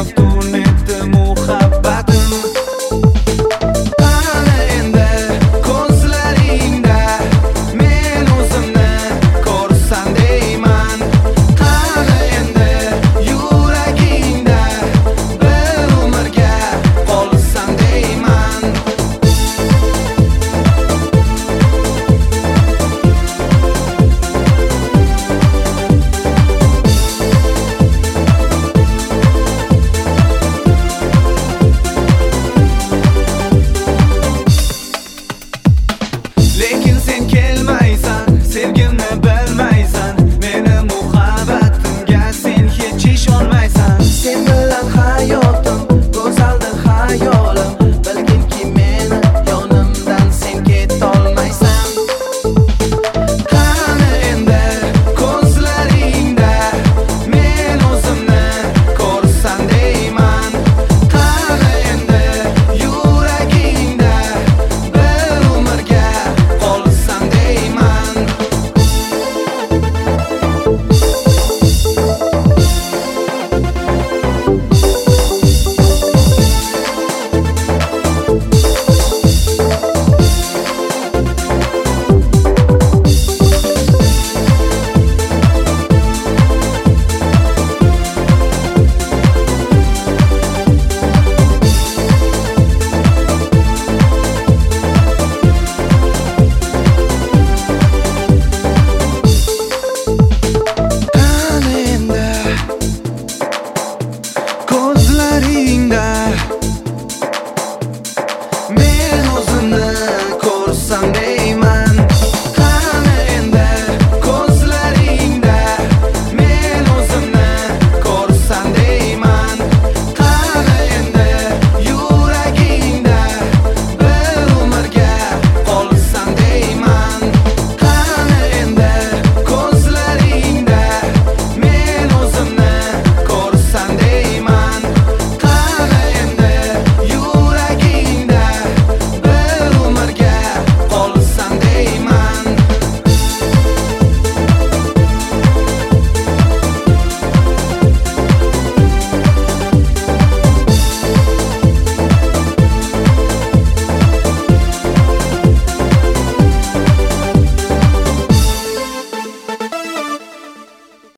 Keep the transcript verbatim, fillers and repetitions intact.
maftun etdi muhabbatim. Qani endi ko'zlaringda men o'zimni ko'rsam deyman. Qani endi yuragingda bir umrga qolsam deyman. Lekin sen kelmaysan, sevgimni bilmaysan, meni muhabbatimga sen hech ishonmaysan. Sen bilan hayotim, go'zaldir hayolim, bilginki meni yonimdan sen ketolmaysan. Qani endi ko'zlaringda men o'zimni ko'rsam deyman. Qani endi yuragingda bir umrga qolsam deyman. Qani endi ko'zlaringda